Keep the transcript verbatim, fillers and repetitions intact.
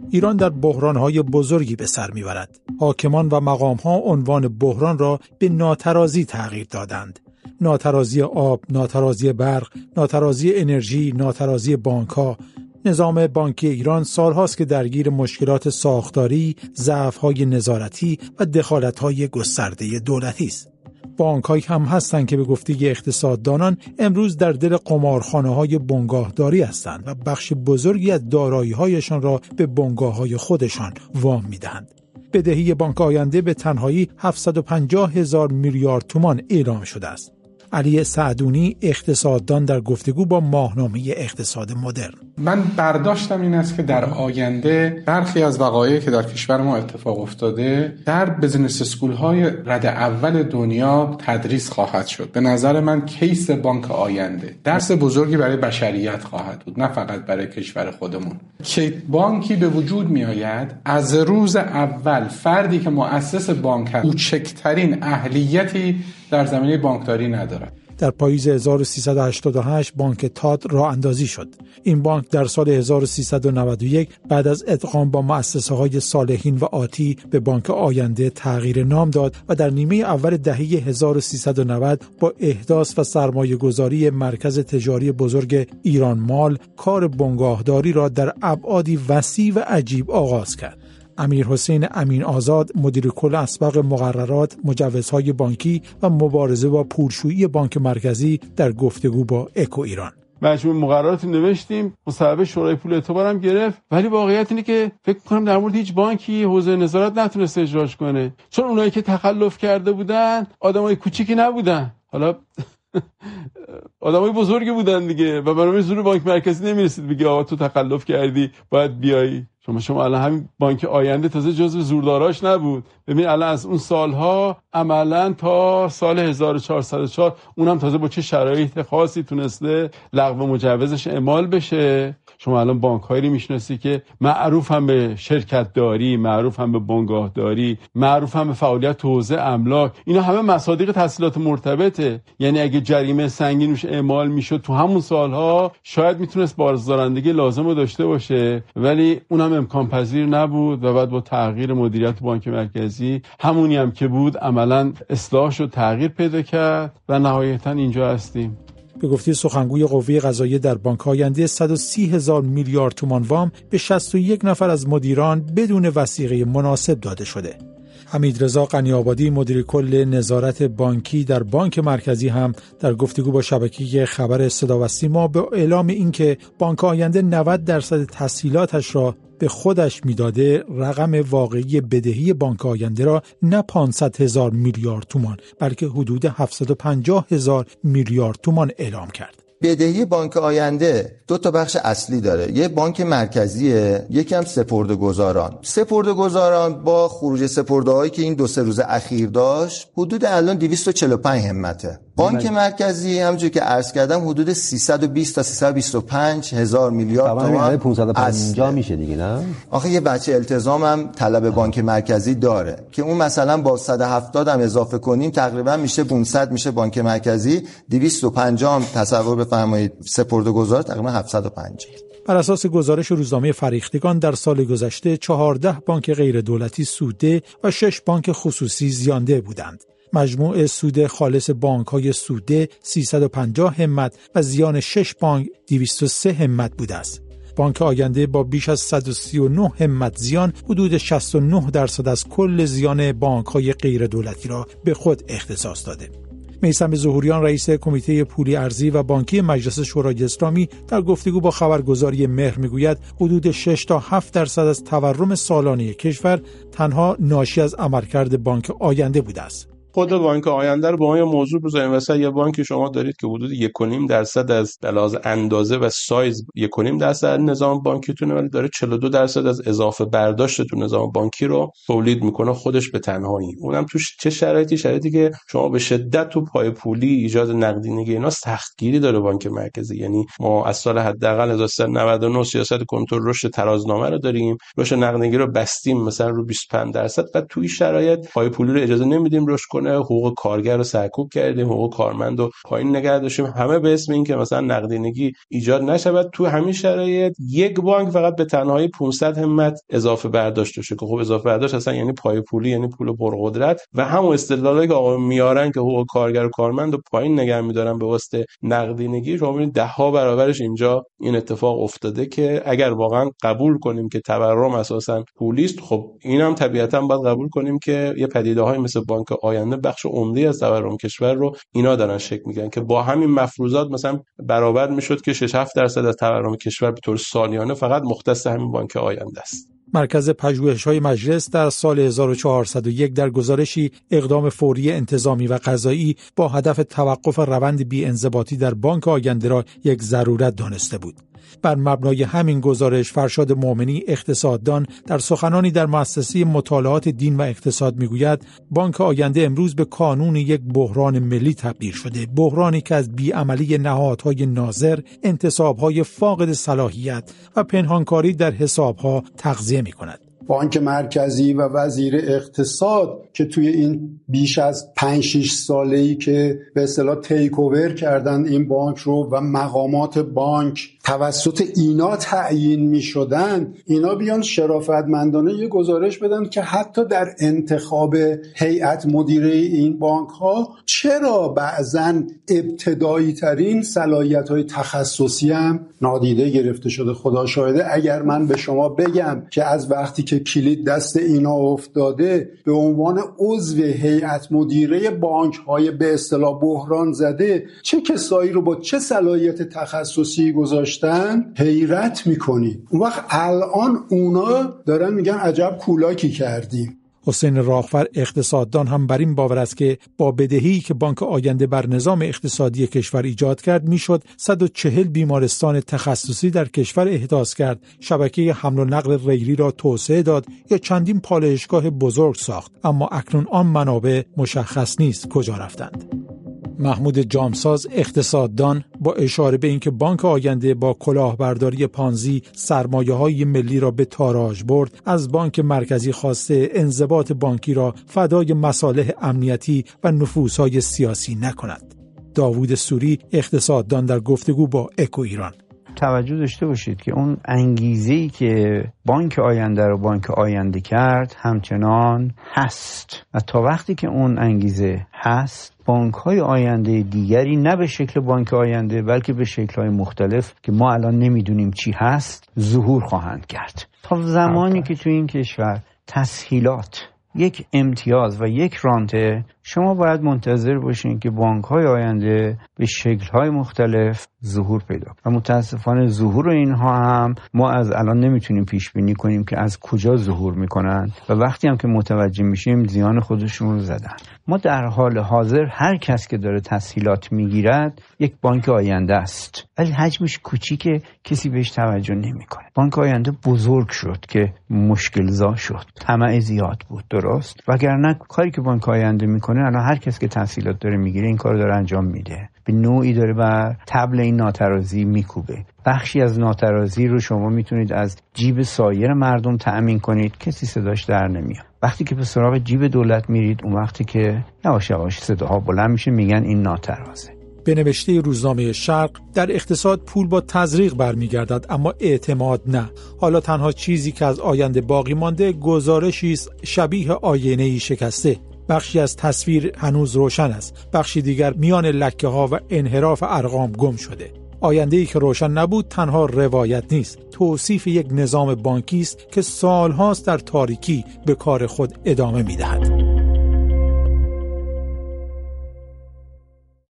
ایران در بحران‌های بزرگی به سر می‌برد. حاکمان و مقام‌ها عنوان بحران را به ناترازی تغییر دادند. ناترازی آب، ناترازی برق، ناترازی انرژی، ناترازی بانک‌ها. نظام بانکی ایران سالهاست که درگیر مشکلات ساختاری، ضعف‌های نظارتی و دخالت‌های گسترده دولتی است. بانک‌هایی هم هستند که به گفته اقتصاددانان امروز در دل قمارخانه‌های بنگاهداری هستند و بخش بزرگی از دارایی‌هایشان را به بنگاه‌های خودشان وام می‌دهند. بدهی بانک آینده به تنهایی هفتصد و پنجاه هزار میلیارد تومان اعلام شده است. علی سعدونی اقتصاددان در گفتگو با ماهنامه اقتصاد مدرن: من برداشتم این است که در آینده برخی از وقایعی که در کشور ما اتفاق افتاده در بزنس اسکول های رد اول دنیا تدریس خواهد شد. به نظر من کیس بانک آینده درس بزرگی برای بشریت خواهد بود، نه فقط برای کشور خودمون. که بانکی به وجود می آید از روز اول فردی که مؤسس بانک هست کوچکترین اهلیتی در زمینه بانکداری ندارد. در پاییز هزار و سیصد و هشتاد و هشت بانک تات راه اندازی شد. این بانک در سال هزار و سیصد و نود و یک بعد از ادغام با مؤسسه‌های صالحین و آتی به بانک آینده تغییر نام داد و در نیمه اول دهه هزار و سیصد و نود با احداث و سرمایه‌گذاری مرکز تجاری بزرگ ایران مال کار بنگاهداری را در ابعادی وسیع و عجیب آغاز کرد. امیر حسین امین آزاد مدیر کل اسبق مقررات، مجوزهای بانکی و مبارزه با پولشویی بانک مرکزی در گفتگو با اکو ایران: مجموع مقررات نوشتیم، مصوبه شورای پول اعتبارم گرفت، ولی واقعیت اینه که فکر کنم در مورد هیچ بانکی حوزه نظارت نتونست اجراش کنه، چون اونایی که تخلف کرده بودن آدمای کوچیکی نبودن، حالا آدمای بزرگی بودن دیگه، و برای زور بانک مرکزی نمیرسید بگی آقا تو تخلف کردی باید بیایی. شما شما الان همین بانک آینده تازه جزو زورداراش نبود. ببین الان از اون سالها عملا تا سال هزار و چهارصد و چهار اونم تازه با چه شرایط خاصی تونسته لغو مجوزش اعمال بشه. شما الان بانک‌هایی رو میشناسی که معروف هم به شرکت داری، معروف هم به بنگاهداری، معروف هم به فعالیت تو حوزه املاک. اینا همه مصادیق تسهیلات مرتبطه. یعنی اگه جریمه سنگین روش اعمال میشد تو همون سالها شاید میتونست بازدارندگی لازم رو داشته باشه، ولی اونم امکان پذیر نبود و بعد با تغییر مدیریت بانک مرکزی همونی هم که بود عملاً اصلاح شد، تغییر پیدا کرد و نهایتاً اینجا هستیم. به گفته سخنگوی قوه قضاییه در بانک آینده صد و سی هزار میلیارد تومان وام به شصت و یک نفر از مدیران بدون وثیقه مناسب داده شده. حمیدرضا غنی‌آبادی مدیر کل نظارت بانکی در بانک مرکزی هم در گفتگو با شبکه خبر صدا و سیما به اعلام اینکه بانک آینده نود درصد تسهیلاتش را به خودش میداده، رقم واقعی بدهی بانک آینده را نه پانصد هزار میلیارد تومان بلکه حدود هفتصد و پنجاه هزار میلیارد تومان اعلام کرد. بدهی بانک آینده دو تا بخش اصلی داره. یه بانک مرکزیه، یکی هم سپرده‌گذاران. سپرده‌گذاران با خروج سپرده‌هایی که این دو سه روز اخیر داشت حدود الان دویست و چهل و پنج همته. بانک مرکزی همونجوری که عرض کردم حدود سیصد و بیست تا سیصد و بیست و پنج هزار میلیارد تومان. پانصد و پنجاه میشه دیگه، نه؟ آخه یه بچه التزام هم طلب بانک مرکزی داره که اون مثلا با صد و هفتاد هم اضافه کنیم تقریبا میشه پانصد، میشه بانک مرکزی دویست و پنجاه هم تصور بفرمایید سپرده‌گذار تقریبا هفتصد و پنجاه. بر اساس گزارش روزنامه فریختگان در سال گذشته چهارده بانک غیر دولتی سودده و شش بانک خصوصی زیانده بودند. مجموع سود خالص بانک‌های سودده سیصد و پنجاه همت و زیان شش بانک دویست و سه همت بوده است. بانک آینده با بیش از صد و سی و نه همت زیان حدود شصت و نه درصد از کل زیان بانک‌های غیر دولتی را به خود اختصاص داده. میثم ظهوریان رئیس کمیته پولی ارزی و بانکی مجلس شورای اسلامی در گفتگو با خبرگزاری مهر میگوید حدود شش تا هفت درصد از تورم سالانه کشور تنها ناشی از عملکرد بانک آینده بوده است. خود بانک آینده رو با ما موضوع بزنیم. مثلا یه بانک شما دارید که حدود یک و نیم درصد از لحاظ اندازه و سایز یک و نیم درصد نظام بانکیتونه، ولی داره چهل و دو درصد از اضافه برداشت تو نظام بانکی رو تولید میکنه خودش به تنهایی. اونم توش چه شرایطی؟ شرایطی که شما به شدت تو پای پولی ایجاد نقدینگی اینا سختگیری داره بانک مرکزی. یعنی ما از سال حداقل هزار و سیصد و نود و نه سیاست کنترل رشد ترازنامه رو داریم، رشد نقدینگی رو بستیم مثلا رو بیست و پنج درصد، بعد توی شرایط پای پولی رو اجازه نمیدیم رشد کنه، حقوق کارگر رو سرکوب کردیم، حقوق کارمند رو پایین نگه داشتیم، همه به اسم این که مثلا نقدینگی ایجاد نشود. تو همین شرایط یک بانک فقط به تنهایی پانصد همت اضافه برداشت داشته که خب اضافه برداشت اصلا یعنی پای پولی، یعنی پول پرقدرت و همون استدلالی که آقا میارن که حقوق کارگر و کارمند رو پایین نگه می‌دارن به واسطه نقدینگی، شما ببینید ده ها برابرش اینجا این اتفاق افتاده که اگر واقعا قبول کنیم که تورم اساسا پولی است، خب اینم طبیعتاً باید قبول کنیم که یه پدیده‌های مثل بانک آینده بخش عمده از تورم کشور رو اینا دارن شکل میگن که با همین مفروضات مثلا برابر میشد که شش هفت درصد از تورم کشور به طور سالیانه فقط مختص همین بانک آینده است. مرکز پژوهش‌های مجلس در سال هزار و چهارصد و یک در گزارشی اقدام فوری انتظامی و قضایی با هدف توقف روند بی‌انضباطی در بانک آینده را یک ضرورت دانسته بود. بر مبنای همین گزارش فرشاد مومنی اقتصاددان در سخنانی در مؤسسه مطالعات دین و اقتصاد میگوید بانک آینده امروز به کانون یک بحران ملی تبدیل شده، بحرانی که از بیعملی نهادهای ناظر، انتصابهای فاقد صلاحیت و پنهانکاری در حسابها تغذیه می‌کند. بانک مرکزی و وزیر اقتصاد که توی این بیش از پنج شش ساله‌ای که به اصطلاح تیک اوور کردن این بانک رو و مقامات بانک توسط اینا تعیین می شدن، اینا بیان شرافتمندانه یه گزارش بدن که حتی در انتخاب هیئت مدیره این بانک ها چرا بعضن ابتدایی ترین صلاحیت های تخصصی هم نادیده گرفته شده. خدا شاهده اگر من به شما بگم که از وقتی که کلید دست اینا افتاده به عنوان عضو هیئت مدیره بانک های به اصطلاح بحران زده چه کسایی رو با چه صلاحیت تخصصی گذاشتن، حیرت میکنی. اون وقت الان اونا دارن میگن عجب کولاکی کردیم. حسین راغفر اقتصاددان هم بر این باور است که با بدهی که بانک آینده بر نظام اقتصادی کشور ایجاد کرد میشد صد و چهل بیمارستان تخصصی در کشور احداث کرد، شبکه حمل و نقل ریلی را توسعه داد یا چندین پالایشگاه بزرگ ساخت، اما اکنون آن منابع مشخص نیست کجا رفتند. محمود جامساز اقتصاددان با اشاره به اینکه بانک آینده با کلاهبرداری پانزی سرمایه‌های ملی را به تاراج برد، از بانک مرکزی خواسته انضباط بانکی را فدای مصالح امنیتی و نفوذهای سیاسی نکند. داوود سوری اقتصاددان در گفتگو با اکو ایران: توجه داشته باشید که اون انگیزه‌ای که بانک آینده رو بانک آینده کرد همچنان هست و تا وقتی که اون انگیزه هست بانک‌های آینده دیگری نه به شکل بانک آینده بلکه به شکل‌های مختلف که ما الان نمیدونیم چی هست ظهور خواهند کرد. تا زمانی که تو این کشور تسهیلات یک امتیاز و یک رانته، شما باید منتظر باشین که بانک‌های آینده به شکل‌های مختلف ظهور پیدا کنند و متاسفانه ظهور اینها هم ما از الان نمیتونیم پیش بینی کنیم که از کجا ظهور میکنن و وقتی هم که متوجه میشیم زیان خودشون رو زدن. ما در حال حاضر هر کس که داره تسهیلات میگیرد یک بانک آینده است، ولی حجمش کوچیکه، کسی بهش توجه نمیکنه. بانک آینده بزرگ شد که مشکل زا شد، طمع زیاد بود، درست؟ وگرنه کاری که بانک آینده میکنه الان هر کس که تسهیلات داره میگیره این کارو داره انجام میده، به نوعی داره بر طبل این ناترازی میکوبه. بخشی از ناترازی رو شما میتونید از جیب سایر مردم تأمین کنید، کسی صداش در نمیاد. وقتی که به سراغ جیب دولت میرید اون وقتی که یواش یواش صداها بلند میشه میگن این ناترازه. به نوشته روزنامه شرق در اقتصاد پول با تزریق برمیگردد اما اعتماد نه. حالا تنها چیزی که از آینده باقی مانده گزارشی است شبیه آینه‌ای شکسته. بخشی از تصویر هنوز روشن است، بخشی دیگر میان لکه ها و انحراف ارقام گم شده. آینده‌ای که روشن نبود تنها روایت نیست، توصیف یک نظام بانکی است که سالهاست در تاریکی به کار خود ادامه می‌دهد.